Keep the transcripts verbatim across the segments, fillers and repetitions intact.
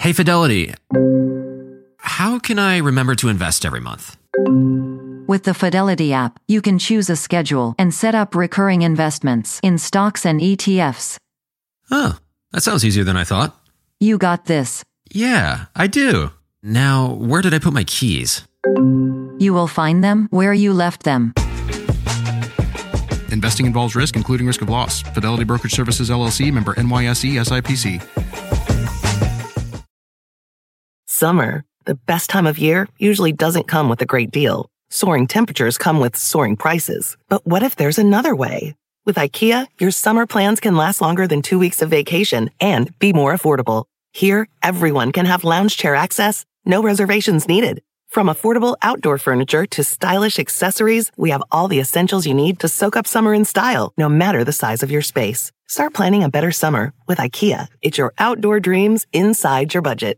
Hey, Fidelity. How can I remember to invest every month? With the Fidelity app, you can choose a schedule and set up recurring investments in stocks and E T Fs. Oh, that sounds easier than I thought. You got this. Yeah, I do. Now, where did I put my keys? You will find them where you left them. Investing involves risk, including risk of loss. Fidelity Brokerage Services, L L C, member N Y S E, S I P C. Summer, the best time of year, usually doesn't come with a great deal. Soaring temperatures come with soaring prices. But what if there's another way? With IKEA, your summer plans can last longer than two weeks of vacation and be more affordable. Here, everyone can have lounge chair access, no reservations needed. From affordable outdoor furniture to stylish accessories, we have all the essentials you need to soak up summer in style, no matter the size of your space. Start planning a better summer with IKEA. It's your outdoor dreams inside your budget.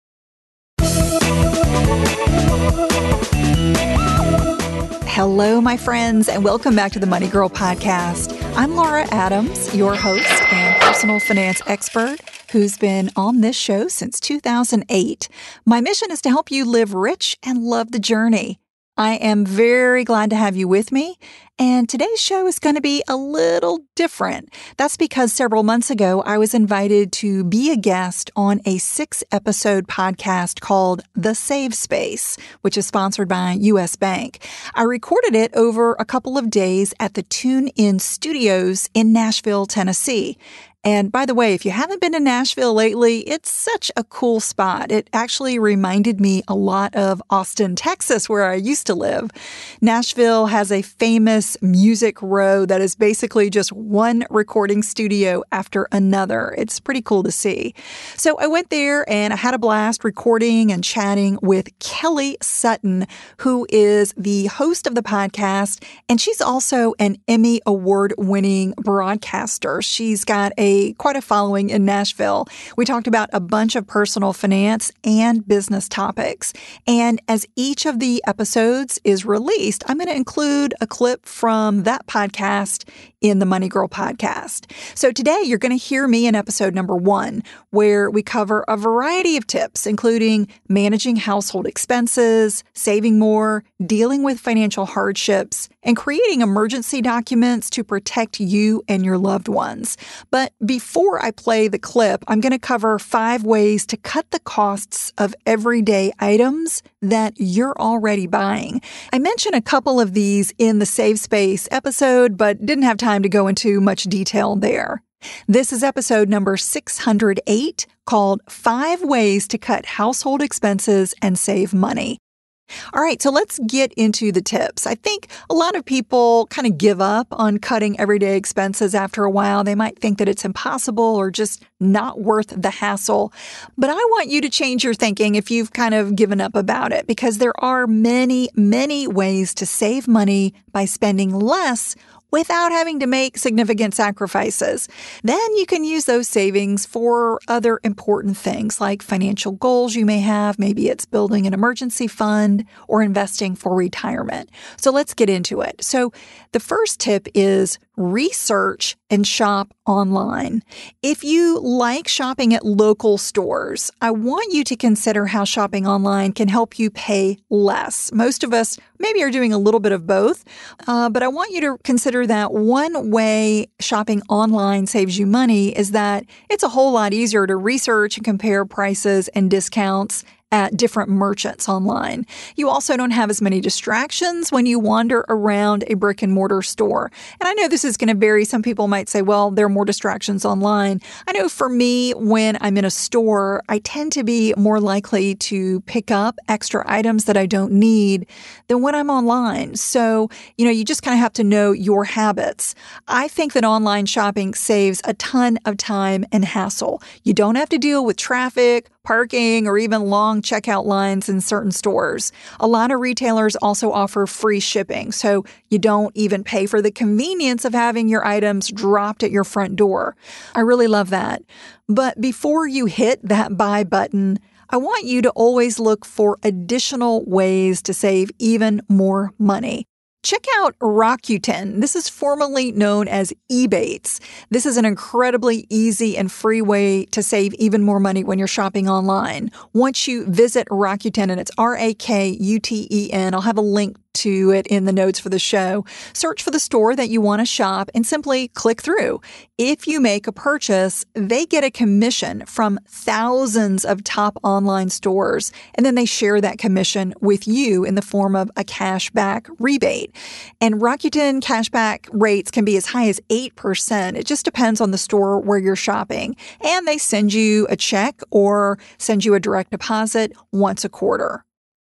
Hello, my friends, and welcome back to the Money Girl Podcast. I'm Laura Adams, your host and personal finance expert who's been on this show since two thousand eight. My mission is to help you live rich and love the journey. I am very glad to have you with me, and today's show is going to be a little different. That's because several months ago, I was invited to be a guest on a six-episode podcast called The Save Space, which is sponsored by U S Bank. I recorded it over a couple of days at the TuneIn Studios in Nashville, Tennessee. And by the way, if you haven't been to Nashville lately, it's such a cool spot. It actually reminded me a lot of Austin, Texas, where I used to live. Nashville has a famous music row that is basically just one recording studio after another. It's pretty cool to see. So I went there and I had a blast recording and chatting with Kelly Sutton, who is the host of the podcast, and she's also an Emmy Award-winning broadcaster. She's got a quite a following in Nashville. We talked about a bunch of personal finance and business topics. And as each of the episodes is released, I'm going to include a clip from that podcast in the Money Girl Podcast. So today you're going to hear me in episode number one, where we cover a variety of tips, including managing household expenses, saving more, dealing with financial hardships, and creating emergency documents to protect you and your loved ones. But before I play the clip, I'm going to cover five ways to cut the costs of everyday items that you're already buying. I mentioned a couple of these in the Save Space episode, but didn't have time to go into much detail there. This is episode number six hundred eight, called Five Ways to Cut Household Expenses and Save Money. All right, so let's get into the tips. I think a lot of people kind of give up on cutting everyday expenses after a while. They might think that it's impossible or just not worth the hassle. But I want you to change your thinking if you've kind of given up about it, because there are many, many ways to save money by spending less without having to make significant sacrifices. Then you can use those savings for other important things like financial goals you may have. Maybe it's building an emergency fund or investing for retirement. So let's get into it. So the first tip is research and shop online. If you like shopping at local stores, I want you to consider how shopping online can help you pay less. Most of us maybe are doing a little bit of both, uh, but I want you to consider that one way shopping online saves you money is that it's a whole lot easier to research and compare prices and discounts at different merchants online. You also don't have as many distractions when you wander around a brick and mortar store. And I know this is going to vary. Some people might say, well, there are more distractions online. I know for me, when I'm in a store, I tend to be more likely to pick up extra items that I don't need than when I'm online. So, you know, you just kind of have to know your habits. I think that online shopping saves a ton of time and hassle. You don't have to deal with traffic, parking, or even long checkout lines in certain stores. A lot of retailers also offer free shipping, so you don't even pay for the convenience of having your items dropped at your front door. I really love that. But before you hit that buy button, I want you to always look for additional ways to save even more money. check out Rakuten. This is formerly known as Ebates. This is an incredibly easy and free way to save even more money when you're shopping online. Once you visit Rakuten, and it's R A K U T E N, I'll have a link to it in the notes for the show. Search for the store that you want to shop and simply click through. If you make a purchase, they get a commission from thousands of top online stores, and then they share that commission with you in the form of a cashback rebate. And Rakuten cashback rates can be as high as eight percent. It just depends on the store where you're shopping. And they send you a check or send you a direct deposit once a quarter.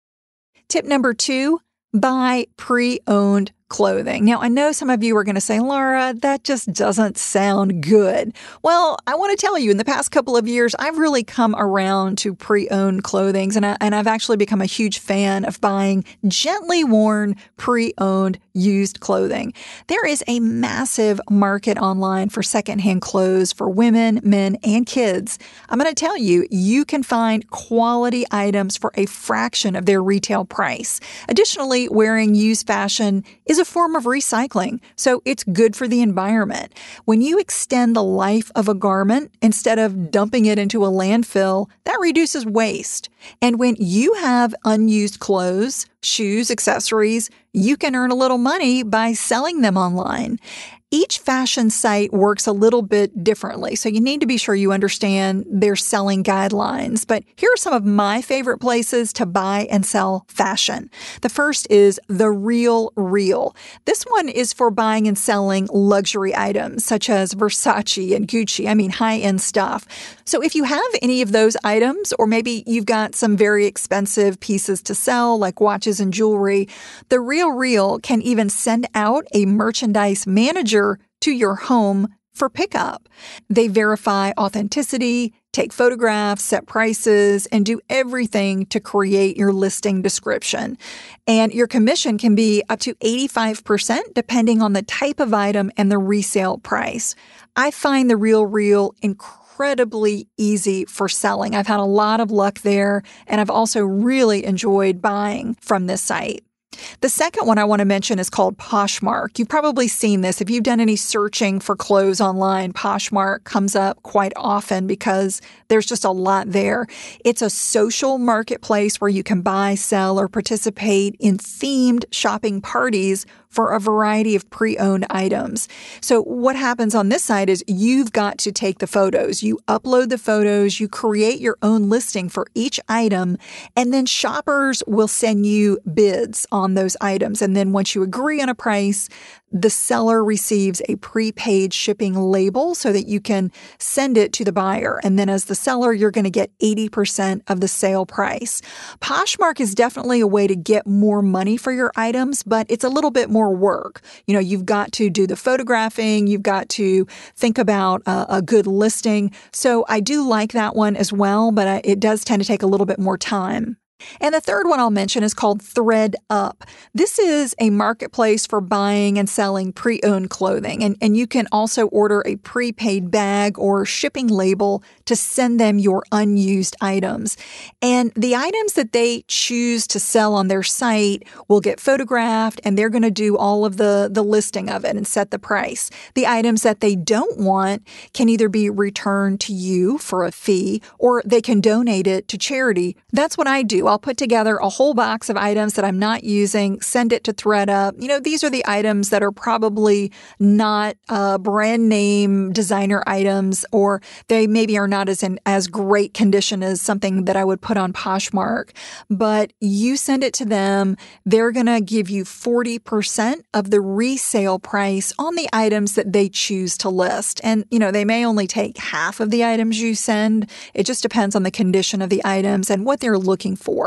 Tip number two, buy pre-owned clothing. Now, I know some of you are going to say, Laura, that just doesn't sound good. Well, I want to tell you, in the past couple of years, I've really come around to pre-owned clothing, and, I, and I've actually become a huge fan of buying gently worn, pre-owned, used clothing. There is a massive market online for secondhand clothes for women, men, and kids. I'm going to tell you, you can find quality items for a fraction of their retail price. Additionally, wearing used fashion is a form of recycling, so it's good for the environment. When you extend the life of a garment instead of dumping it into a landfill, that reduces waste. And when you have unused clothes, shoes, accessories, you can earn a little money by selling them online. Each fashion site works a little bit differently, so you need to be sure you understand their selling guidelines. But here are some of my favorite places to buy and sell fashion. The first is The Real Real. This one is for buying and selling luxury items such as Versace and Gucci, I mean high-end stuff. So if you have any of those items, or maybe you've got some very expensive pieces to sell like watches and jewelry, The Real Real can even send out a merchandise manager to your home for pickup. They verify authenticity, take photographs, set prices, and do everything to create your listing description. And your commission can be up to eighty-five percent depending on the type of item and the resale price. I find The Real Real incredibly easy for selling. I've had a lot of luck there, and I've also really enjoyed buying from this site. The second one I want to mention is called Poshmark. You've probably seen this. If you've done any searching for clothes online, Poshmark comes up quite often because there's just a lot there. It's a social marketplace where you can buy, sell, or participate in themed shopping parties for a variety of pre-owned items. So what happens on this site is you've got to take the photos. You upload the photos, you create your own listing for each item, and then shoppers will send you bids on those items. And then once you agree on a price, the seller receives a prepaid shipping label so that you can send it to the buyer. And then as the seller, you're going to get eighty percent of the sale price. Poshmark is definitely a way to get more money for your items, but it's a little bit more work. You know, you've got to do the photographing, you've got to think about a, a good listing. So I do like that one as well, but it does tend to take a little bit more time. And the third one I'll mention is called ThredUp. This is a marketplace for buying and selling pre-owned clothing. And, and you can also order a prepaid bag or shipping label to send them your unused items. And the items that they choose to sell on their site will get photographed, and they're going to do all of the, the listing of it and set the price. The items that they don't want can either be returned to you for a fee, or they can donate it to charity. That's what I do. I'll put together a whole box of items that I'm not using, send it to ThredUp. You know, these are the items that are probably not uh, brand name designer items, or they maybe are not as in as great condition as something that I would put on Poshmark. But you send it to them, they're going to give you forty percent of the resale price on the items that they choose to list. And, you know, they may only take half of the items you send. It just depends on the condition of the items and what they're looking for.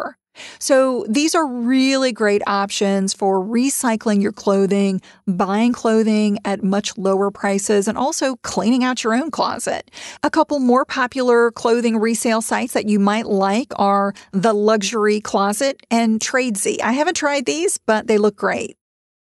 So these are really great options for recycling your clothing, buying clothing at much lower prices, and also cleaning out your own closet. A couple more popular clothing resale sites that you might like are The Luxury Closet and Tradesy. I haven't tried these, but they look great.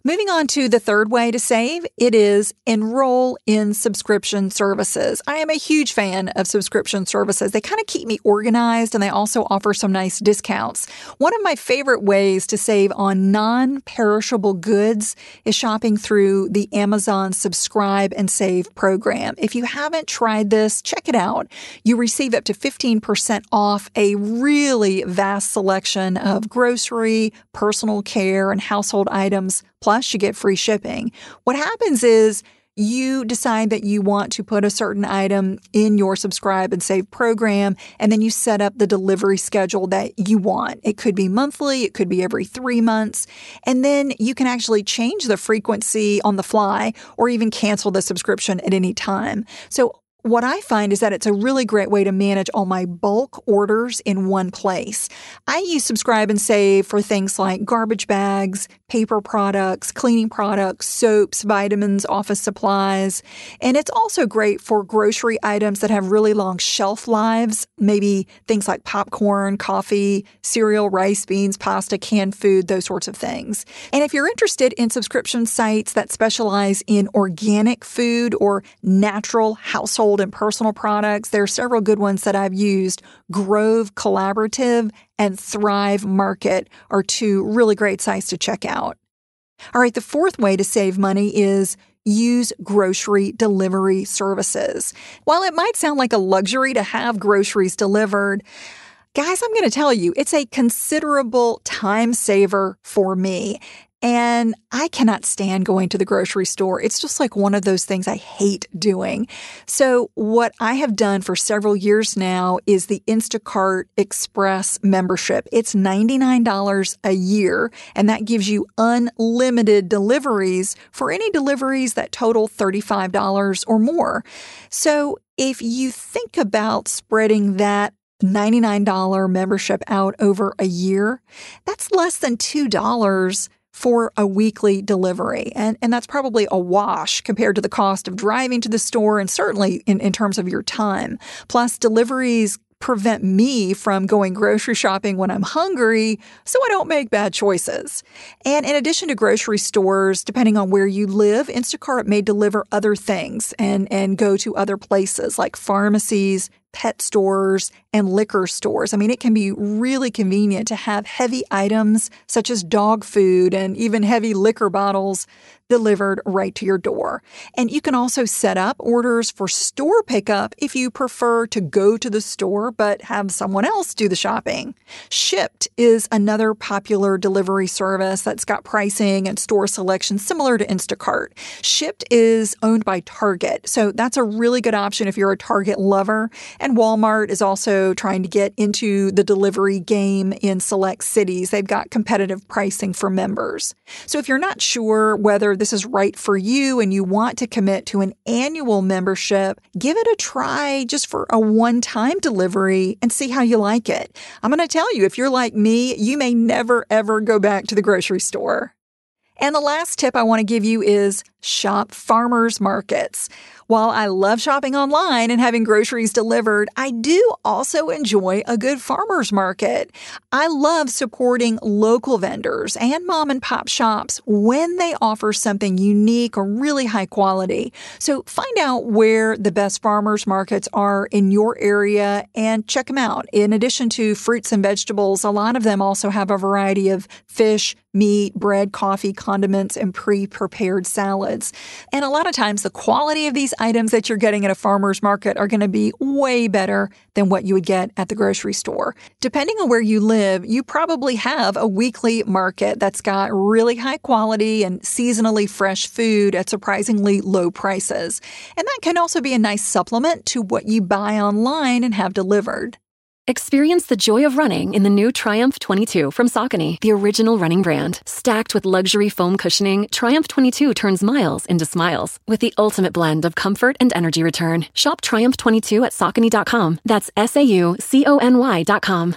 Moving on to the third way to save, it is enroll in subscription services. I am a huge fan of subscription services. They kind of keep me organized and they also offer some nice discounts. One of my favorite ways to save on non-perishable goods is shopping through the Amazon Subscribe and Save program. If you haven't tried this, check it out. You receive up to fifteen percent off a really vast selection of grocery, personal care, and household items. Plus, you get free shipping. What happens is you decide that you want to put a certain item in your subscribe and save program, and then you set up the delivery schedule that you want. It could be monthly, it could be every three months, and then you can actually change the frequency on the fly or even cancel the subscription at any time. So what I find is that it's a really great way to manage all my bulk orders in one place. I use Subscribe and Save for things like garbage bags, paper products, cleaning products, soaps, vitamins, office supplies. And it's also great for grocery items that have really long shelf lives, maybe things like popcorn, coffee, cereal, rice, beans, pasta, canned food, those sorts of things. And if you're interested in subscription sites that specialize in organic food or natural household and personal products, there are several good ones that I've used. Grove Collaborative and Thrive Market are two really great sites to check out. All right, the fourth way to save money is use grocery delivery services. While it might sound like a luxury to have groceries delivered, guys, I'm going to tell you, it's a considerable time saver for me. And I cannot stand going to the grocery store. It's just like one of those things I hate doing. So what I have done for several years now is the Instacart Express membership. It's ninety-nine dollars a year, and that gives you unlimited deliveries for any deliveries that total thirty-five dollars or more. So if you think about spreading that ninety-nine dollars membership out over a year, that's less than two dollars for a weekly delivery. And, and that's probably a wash compared to the cost of driving to the store and certainly in, in terms of your time. Plus, deliveries prevent me from going grocery shopping when I'm hungry, so I don't make bad choices. And in addition to grocery stores, depending on where you live, Instacart may deliver other things and, and go to other places like pharmacies, pet stores, and liquor stores. I mean, it can be really convenient to have heavy items such as dog food and even heavy liquor bottles delivered right to your door. And you can also set up orders for store pickup if you prefer to go to the store but have someone else do the shopping. Shipt is another popular delivery service that's got pricing and store selection similar to Instacart. Shipt is owned by Target, so that's a really good option if you're a Target lover. And Walmart is also trying to get into the delivery game in select cities. They've got competitive pricing for members. So if you're not sure whether this is right for you and you want to commit to an annual membership, give it a try just for a one-time delivery and see how you like it. I'm going to tell you, if you're like me, you may never, ever go back to the grocery store. And the last tip I want to give you is shop farmers markets. While I love shopping online and having groceries delivered, I do also enjoy a good farmer's market. I love supporting local vendors and mom and pop shops when they offer something unique or really high quality. So find out where the best farmers markets are in your area and check them out. In addition to fruits and vegetables, a lot of them also have a variety of fish, meat, bread, coffee, condiments, and pre-prepared salads. And a lot of times the quality of these items that you're getting at a farmer's market are going to be way better than what you would get at the grocery store. Depending on where you live, you probably have a weekly market that's got really high quality and seasonally fresh food at surprisingly low prices. And that can also be a nice supplement to what you buy online and have delivered. Experience the joy of running in the new Triumph twenty-two from Saucony, the original running brand. Stacked with luxury foam cushioning, Triumph twenty-two turns miles into smiles with the ultimate blend of comfort and energy return. Shop Triumph twenty-two at Saucony dot com. That's S A U C O N Y dot com.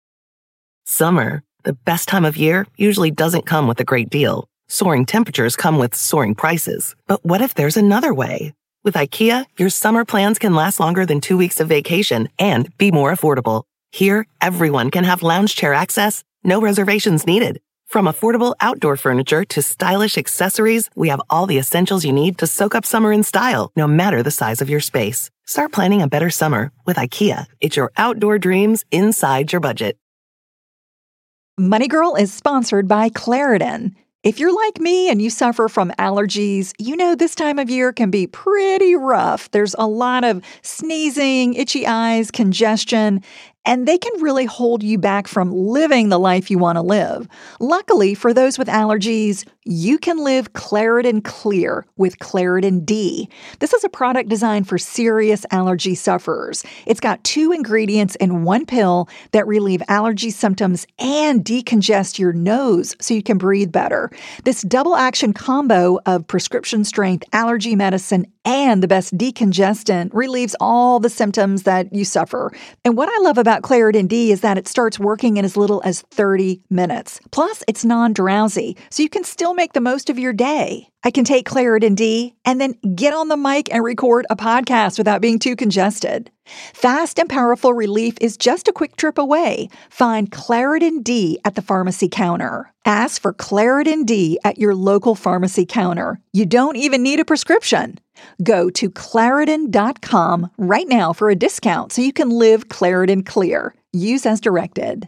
Summer, the best time of year, usually doesn't come with a great deal. Soaring temperatures come with soaring prices. But what if there's another way? With IKEA, your summer plans can last longer than two weeks of vacation and be more affordable. Here, everyone can have lounge chair access, no reservations needed. From affordable outdoor furniture to stylish accessories, we have all the essentials you need to soak up summer in style, no matter the size of your space. Start planning a better summer with IKEA. It's your outdoor dreams inside your budget. Money Girl is sponsored by Claritin. If you're like me and you suffer from allergies, you know this time of year can be pretty rough. There's a lot of sneezing, itchy eyes, congestion, and they can really hold you back from living the life you want to live. Luckily, for those with allergies, you can live Claritin Clear with Claritin D. This is a product designed for serious allergy sufferers. It's got two ingredients in one pill that relieve allergy symptoms and decongest your nose so you can breathe better. This double-action combo of prescription-strength allergy medicine and the best decongestant relieves all the symptoms that you suffer. And what I love about Claritin D is that it starts working in as little as thirty minutes. Plus, it's non-drowsy, so you can still make the most of your day. I can take Claritin D and then get on the mic and record a podcast without being too congested. Fast and powerful relief is just a quick trip away. Find Claritin D at the pharmacy counter. Ask for Claritin D at your local pharmacy counter. You don't even need a prescription. Go to Claritin dot com right now for a discount so you can live Claritin Clear. Use as directed.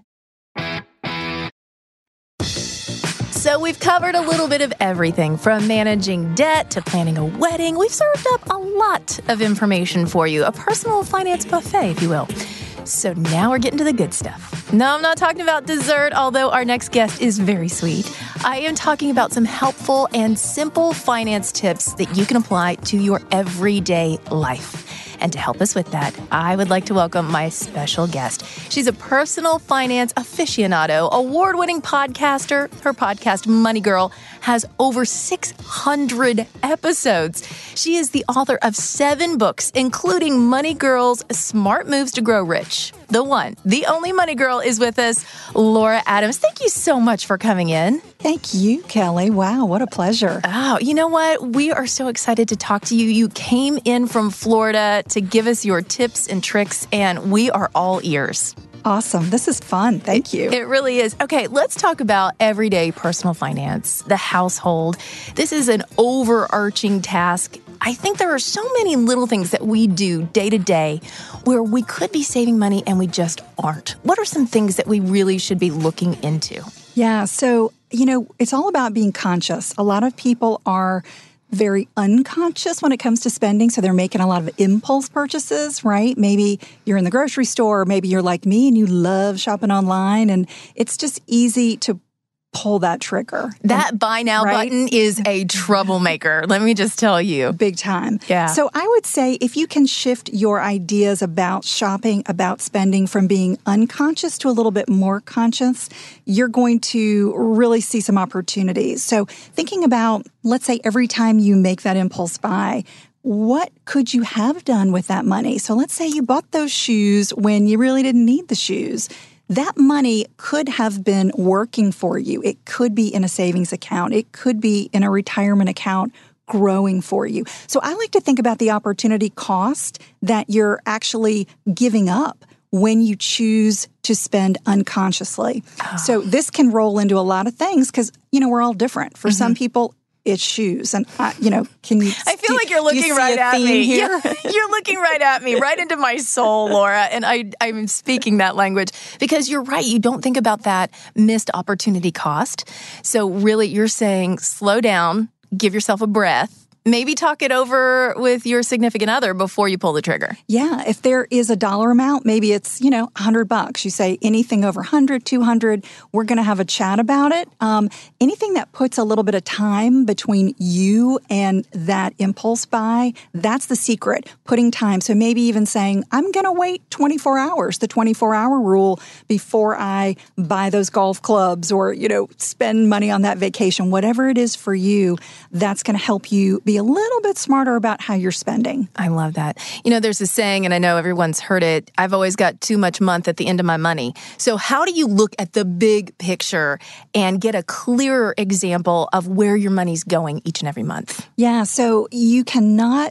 So we've covered a little bit of everything from managing debt to planning a wedding. We've served up a lot of information for you, a personal finance buffet, if you will. So now we're getting to the good stuff. No, I'm not talking about dessert, although our next guest is very sweet. I am talking about some helpful and simple finance tips that you can apply to your everyday life. And to help us with that, I would like to welcome my special guest. She's a personal finance aficionado, award-winning podcaster. Her podcast, Money Girl, has over six hundred episodes. She is the author of seven books, including Money Girl's Smart Moves to Grow Rich. The one, the only Money Girl is with us, Laura Adams. Thank you so much for coming in. Thank you, Kelly. Wow, what a pleasure. Oh, you know what? We are so excited to talk to you. You came in from Florida to give us your tips and tricks, and we are all ears. Awesome. This is fun. Thank you. It really is. Okay, let's talk about everyday personal finance, the household. This is an overarching task. I think there are so many little things that we do day to day where we could be saving money and we just aren't. What are some things that we really should be looking into? Yeah, so, you know, it's all about being conscious. A lot of people are very unconscious when it comes to spending, so they're making a lot of impulse purchases, right? Maybe you're in the grocery store, maybe you're like me and you love shopping online, and it's just easy to pull that trigger. That and, buy now right? button is a troublemaker. Let me just tell you. Big time. Yeah. So I would say if you can shift your ideas about shopping, about spending from being unconscious to a little bit more conscious, you're going to really see some opportunities. So thinking about, let's say every time you make that impulse buy, what could you have done with that money? So let's say you bought those shoes when you really didn't need the shoes. That money could have been working for you. It could be in a savings account. It could be in a retirement account growing for you. So I like to think about the opportunity cost that you're actually giving up when you choose to spend unconsciously. Oh. So this can roll into a lot of things because, you know, we're all different. For mm-hmm. some people, it's shoes. And, uh, you know, can you... I feel do, like you're looking you right at me. Here? Yeah, you're looking right at me, right into my soul, Laura. And I, I'm speaking that language because you're right. You don't think about that missed opportunity cost. So really, you're saying slow down, give yourself a breath. Maybe talk it over with your significant other before you pull the trigger. Yeah. If there is a dollar amount, maybe it's, you know, one hundred bucks. You say anything over one hundred, two hundred, we're going to have a chat about it. Um, anything that puts a little bit of time between you and that impulse buy, that's the secret, putting time. So maybe even saying, I'm going to wait twenty-four hours, the twenty-four hour rule, before I buy those golf clubs or, you know, spend money on that vacation. Whatever it is for you, that's going to help you be a little bit smarter about how you're spending. I love that. You know, there's a saying, and I know everyone's heard it, I've always got too much month at the end of my money. So how do you look at the big picture and get a clearer example of where your money's going each and every month? Yeah, so you cannot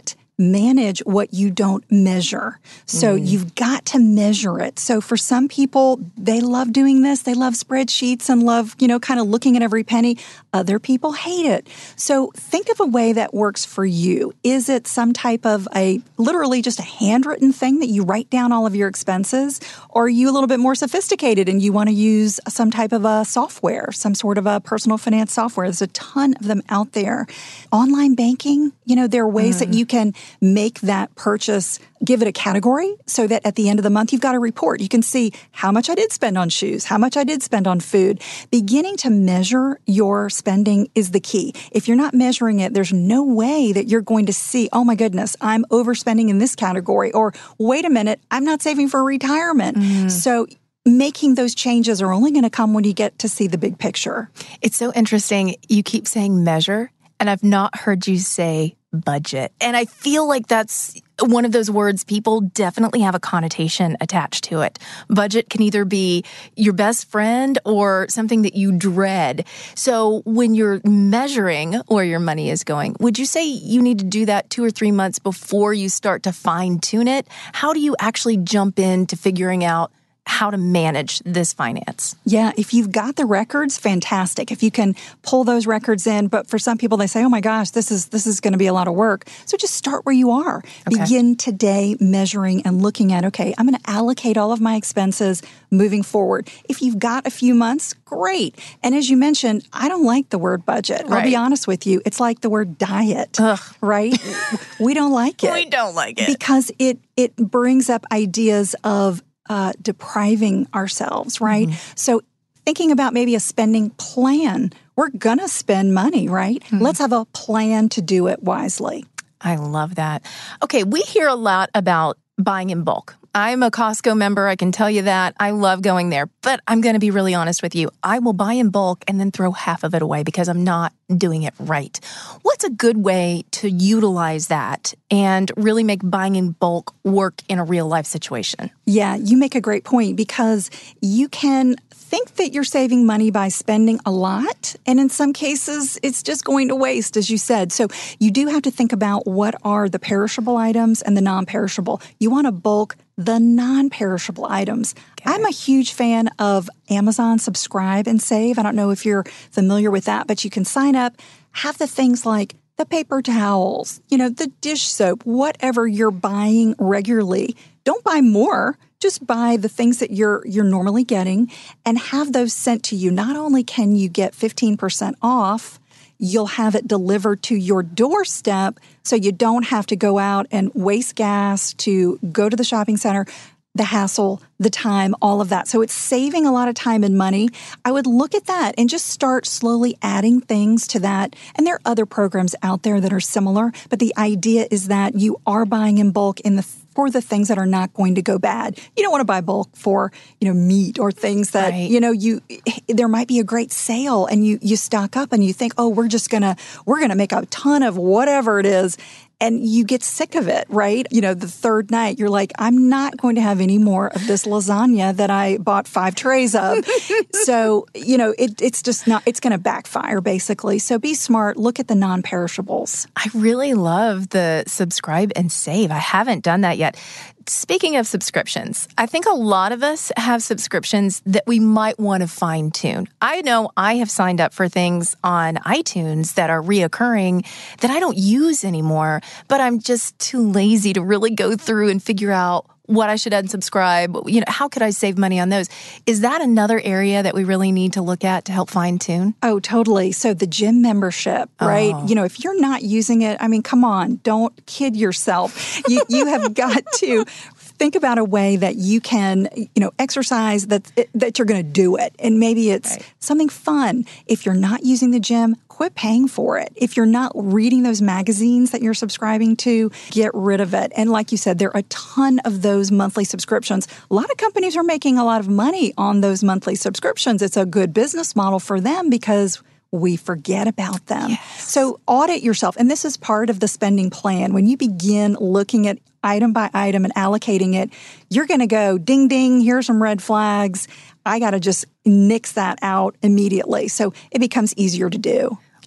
manage what you don't measure. So mm. you've got to measure it. So for some people, they love doing this. They love spreadsheets and love, you know, kind of looking at every penny. Other people hate it. So think of a way that works for you. Is it some type of a, literally just a handwritten thing that you write down all of your expenses? Or are you a little bit more sophisticated and you want to use some type of a software, some sort of a personal finance software? There's a ton of them out there. Online banking, you know, there are ways mm. that you can make that purchase, give it a category so that at the end of the month, you've got a report. You can see how much I did spend on shoes, how much I did spend on food. Beginning to measure your spending is the key. If you're not measuring it, there's no way that you're going to see, oh my goodness, I'm overspending in this category, or wait a minute, I'm not saving for retirement. Mm. So making those changes are only going to come when you get to see the big picture. It's so interesting. You keep saying measure, and I've not heard you say budget. And I feel like that's one of those words people definitely have a connotation attached to it. Budget can either be your best friend or something that you dread. So when you're measuring where your money is going, would you say you need to do that two or three months before you start to fine tune it? How do you actually jump into figuring out how to manage this finance? Yeah, if you've got the records, fantastic. If you can pull those records in, but for some people they say, oh my gosh, this is this is going to be a lot of work. So just start where you are. Okay. Begin today measuring and looking at, okay, I'm going to allocate all of my expenses moving forward. If you've got a few months, great. And as you mentioned, I don't like the word budget. Right. I'll be honest with you. It's like the word diet, Ugh. right? We don't like it. We don't like it. Because it it brings up ideas of Uh, depriving ourselves, right? Mm-hmm. So thinking about maybe a spending plan. We're going to spend money, right? Mm-hmm. Let's have a plan to do it wisely. I love that. Okay, we hear a lot about buying in bulk. I'm a Costco member. I can tell you that. I love going there. But I'm going to be really honest with you. I will buy in bulk and then throw half of it away because I'm not doing it right. What's a good way to utilize that and really make buying in bulk work in a real life situation? Yeah, you make a great point because you can think that you're saving money by spending a lot. And in some cases, it's just going to waste, as you said. So you do have to think about what are the perishable items and the non-perishable. You want to bulk the non-perishable items. Okay. I'm a huge fan of Amazon Subscribe and Save. I don't know if you're familiar with that, but you can sign up, have the things like the paper towels, you know, the dish soap, whatever you're buying regularly. Don't buy more. Just buy the things that you're you're normally getting and have those sent to you. Not only can you get fifteen percent off, you'll have it delivered to your doorstep so you don't have to go out and waste gas to go to the shopping center, the hassle, the time, all of that. So it's saving a lot of time and money. I would look at that and just start slowly adding things to that. And there are other programs out there that are similar, but the idea is that you are buying in bulk in the for the things that are not going to go bad. You don't want to buy bulk for, you know, meat or things that, right. you know, you there might be a great sale and you you stock up and you think, "Oh, we're just going to we're going to make a ton of whatever it is." And you get sick of it, right? You know, the third night, you're like, I'm not going to have any more of this lasagna that I bought five trays of. So, you know, it, it's just not, it's going to backfire, basically. So be smart. Look at the non-perishables. I really love the subscribe and save. I haven't done that yet. Speaking of subscriptions, I think a lot of us have subscriptions that we might want to fine tune. I know I have signed up for things on iTunes that are reoccurring that I don't use anymore, but I'm just too lazy to really go through and figure out what I should unsubscribe. You know, how could I save money on those? Is that another area that we really need to look at to help fine tune? Oh, totally. So the gym membership, right? Oh. You know, if you're not using it, I mean, come on, don't kid yourself. You, you have got to think about a way that you can, you know, exercise that that you're going to do it. And maybe it's right. something fun. If you're not using the gym, quit paying for it. If you're not reading those magazines that you're subscribing to, get rid of it. And like you said, there are a ton of those monthly subscriptions. A lot of companies are making a lot of money on those monthly subscriptions. It's a good business model for them because we forget about them. Yes. So audit yourself. And this is part of the spending plan. When you begin looking at item by item and allocating it, you're going to go, ding, ding, here's some red flags. I got to just nix that out immediately. So it becomes easier to do.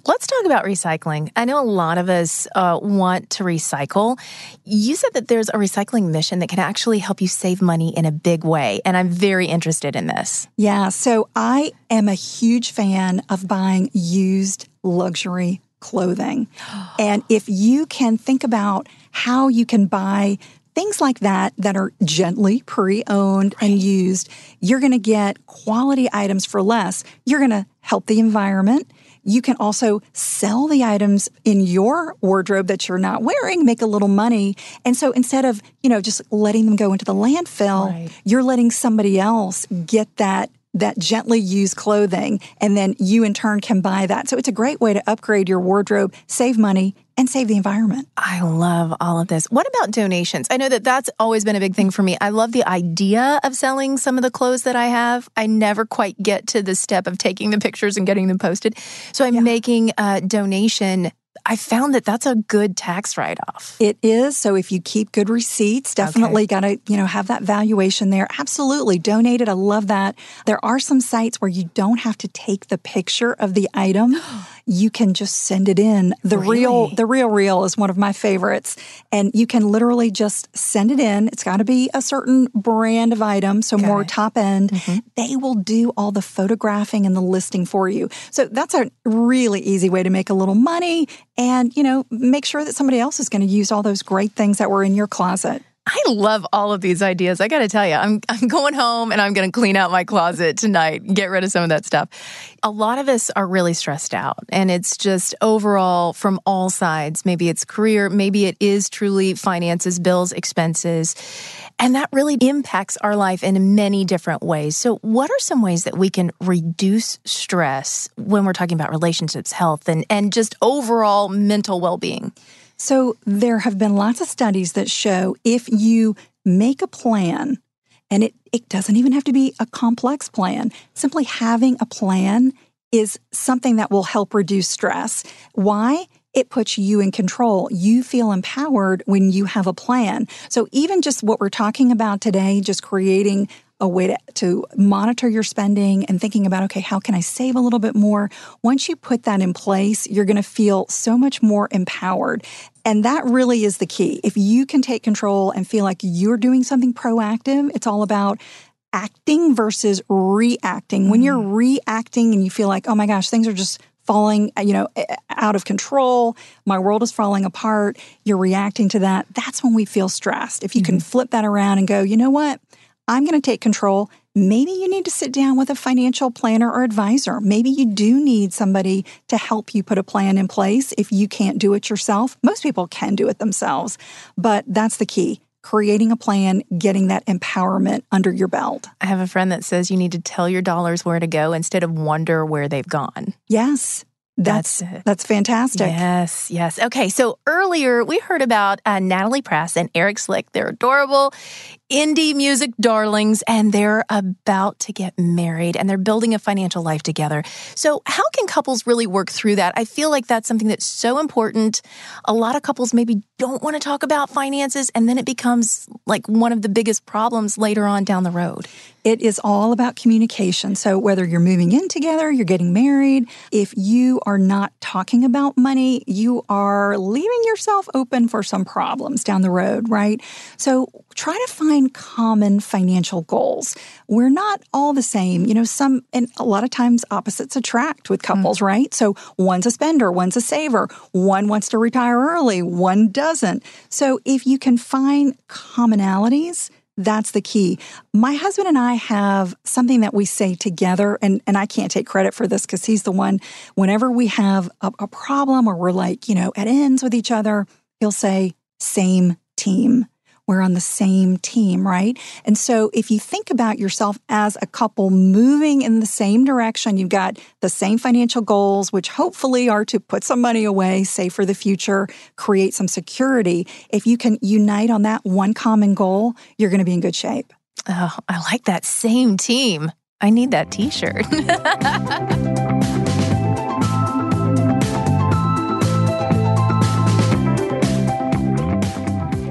Let's talk about recycling. I know a lot of us uh, want to recycle. You said that there's a recycling mission that can actually help you save money in a big way, and I'm very interested in this. Yeah, so I am a huge fan of buying used luxury clothing. And if you can think about how you can buy things like that that are gently pre-owned right. and used, you're going to get quality items for less. You're going to help the environment. You can also sell the items in your wardrobe that you're not wearing, make a little money. And so instead of, you know, just letting them go into the landfill, right. you're letting somebody else get that that gently used clothing, and then you in turn can buy that. So it's a great way to upgrade your wardrobe, save money, and save the environment. I love all of this. What about donations? I know that that's always been a big thing for me. I love the idea of selling some of the clothes that I have. I never quite get to the step of taking the pictures and getting them posted. So I'm yeah. making a donation. I found that that's a good tax write-off. It is. So if you keep good receipts, definitely okay. got to, you know, have that valuation there. Absolutely. Donate it. I love that. There are some sites where you don't have to take the picture of the item. You can just send it in. The really? real, the Real Real is one of my favorites. And you can literally just send it in. It's got to be a certain brand of item, so okay. more top end. Mm-hmm. They will do all the photographing and the listing for you. So that's a really easy way to make a little money and, you know, make sure that somebody else is going to use all those great things that were in your closet. I love all of these ideas. I got to tell you, I'm I'm going home and I'm going to clean out my closet tonight, get rid of some of that stuff. A lot of us are really stressed out, and it's just overall from all sides. Maybe it's career, maybe it is truly finances, bills, expenses, and that really impacts our life in many different ways. So what are some ways that we can reduce stress when we're talking about relationships, health, and, and just overall mental well-being? So there have been lots of studies that show if you make a plan, and it, it doesn't even have to be a complex plan, simply having a plan is something that will help reduce stress. Why? It puts you in control. You feel empowered when you have a plan. So even just what we're talking about today, just creating a way to, to monitor your spending and thinking about, okay, how can I save a little bit more? Once you put that in place, you're going to feel so much more empowered. And that really is the key. If you can take control and feel like you're doing something proactive, it's all about acting versus reacting. Mm-hmm. When you're reacting and you feel like, oh my gosh, things are just falling, you know, out of control, my world is falling apart, you're reacting to that, that's when we feel stressed. If you mm-hmm. can flip that around and go, you know what? I'm going to take control. Maybe you need to sit down with a financial planner or advisor. Maybe you do need somebody to help you put a plan in place if you can't do it yourself. Most people can do it themselves, but that's the key. Creating a plan, getting that empowerment under your belt. I have a friend that says you need to tell your dollars where to go instead of wonder where they've gone. Yes. That's that's, that's fantastic. Yes, yes. Okay, so earlier we heard about uh, Natalie Prass and Eric Slick. They're adorable indie music darlings, and they're about to get married, and they're building a financial life together. So how can couples really work through that? I feel like that's something that's so important. A lot of couples maybe don't want to talk about finances, and then it becomes like one of the biggest problems later on down the road. It is all about communication. So whether you're moving in together, you're getting married, if you are not talking about money, you are leaving yourself open for some problems down the road, right? So try to find common financial goals. We're not all the same. You know, some, and a lot of times opposites attract with couples, mm. right? So one's a spender, one's a saver, one wants to retire early, one doesn't. So if you can find commonalities, that's the key. My husband and I have something that we say together, and, and I can't take credit for this because he's the one, whenever we have a, a problem or we're like, you know, at ends with each other, he'll say, same team. We're on the same team, right? And so if you think about yourself as a couple moving in the same direction, you've got the same financial goals, which hopefully are to put some money away, save for the future, create some security. If you can unite on that one common goal, you're going to be in good shape. Oh, I like that same team. I need that t-shirt.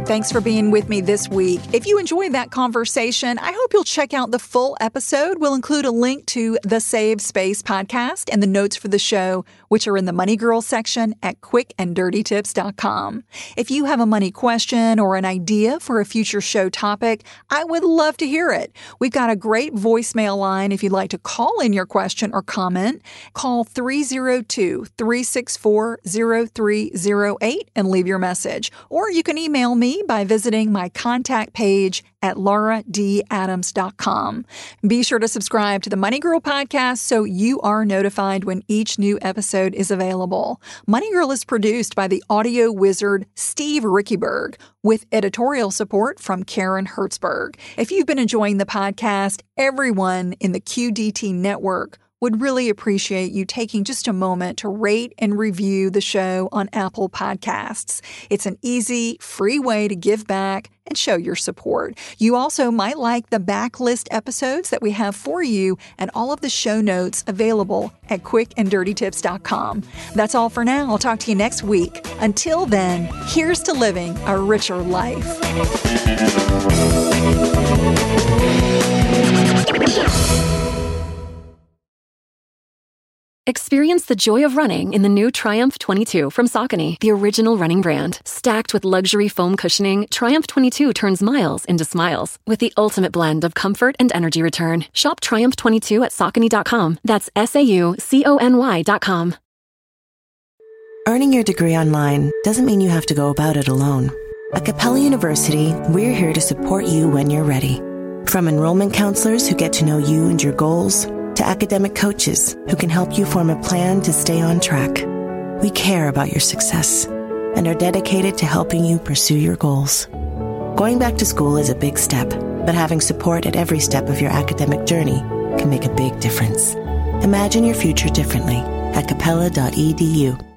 Thanks for being with me this week. If you enjoyed that conversation, I hope you'll check out the full episode. We'll include a link to the Save Space podcast and the notes for the show, which are in the Money Girl section at quick and dirty tips dot com. If you have a money question or an idea for a future show topic, I would love to hear it. We've got a great voicemail line if you'd like to call in your question or comment. Call three oh two, three six four, oh three oh eight and leave your message. Or you can email me by visiting my contact page at laura d adams dot com. Be sure to subscribe to the Money Girl podcast so you are notified when each new episode is available. Money Girl is produced by the audio wizard Steve Rickyberg with editorial support from Karen Hertzberg. If you've been enjoying the podcast, everyone in the Q D T network would really appreciate you taking just a moment to rate and review the show on Apple Podcasts. It's an easy, free way to give back and show your support. You also might like the backlist episodes that we have for you and all of the show notes available at quick and dirty tips dot com. That's all for now. I'll talk to you next week. Until then, here's to living a richer life. Experience the joy of running in the new Triumph twenty-two from Saucony, the original running brand. Stacked with luxury foam cushioning, Triumph twenty-two turns miles into smiles with the ultimate blend of comfort and energy return. Shop Triumph twenty-two at Saucony dot com. That's S A U C O N Y dot com. Earning your degree online doesn't mean you have to go about it alone. At Capella University, we're here to support you when you're ready. From enrollment counselors who get to know you and your goals, to academic coaches who can help you form a plan to stay on track. We care about your success and are dedicated to helping you pursue your goals. Going back to school is a big step, but having support at every step of your academic journey can make a big difference. Imagine your future differently at capella dot e d u.